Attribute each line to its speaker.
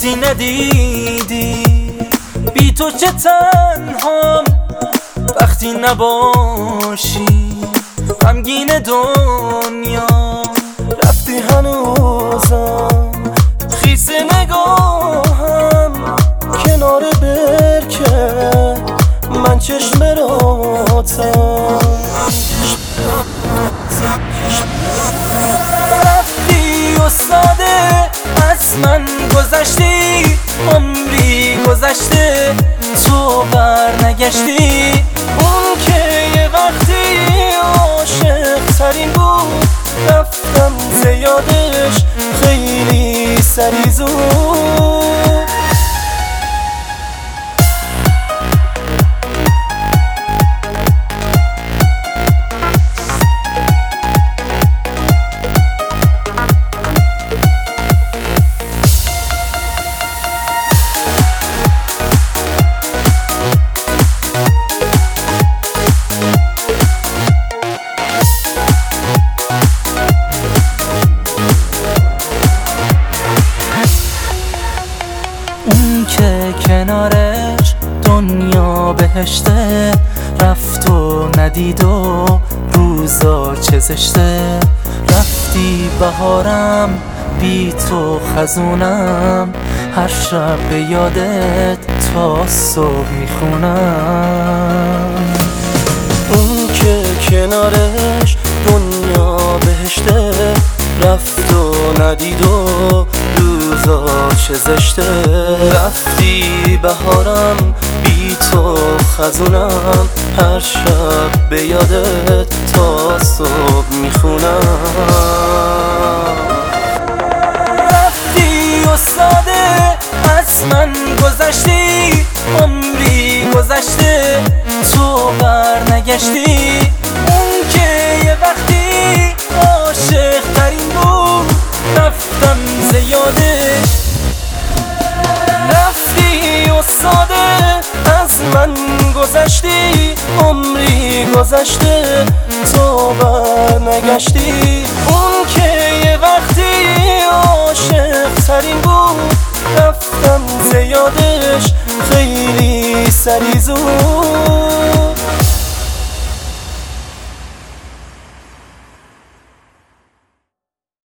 Speaker 1: وقتی ندیدی بی تو چه تنهام، وقتی نباشی غمگین دنیا. رفتی هنوزم خیس نگاهم کنار برکه، من چشم راتم. رفتی و ساده از من گذشتی، عمری گذشته تو بر نگشتی. اون که یه وقتی عاشق ترین بود، رفتم زیادش خیلی سری زود. اون که کنارش دنیا بهشته، رفت و ندید و روزا چه زشته. رفتی بهارم بی تو خزونم، هر شب به یادت تا صبح میخونم. اون که کنارش دنیا بهشته، رفت و ندید و روزا چه زشته. رفتی بهارم بی تو خزونم، هر شب به یادت تا صبح میخونم. رفتی و ساده از من گذشتی، عمری گذشته تو بر نگشتی. اون که یه وقتی عاشق ترین بود، رفتم زیادش. رفتی و ساده از من گذشتی، عمری گذشته تو بر نگشتی. اون که یه وقتی عاشق ترین بود، رفتم زیادش خیلی سری زود.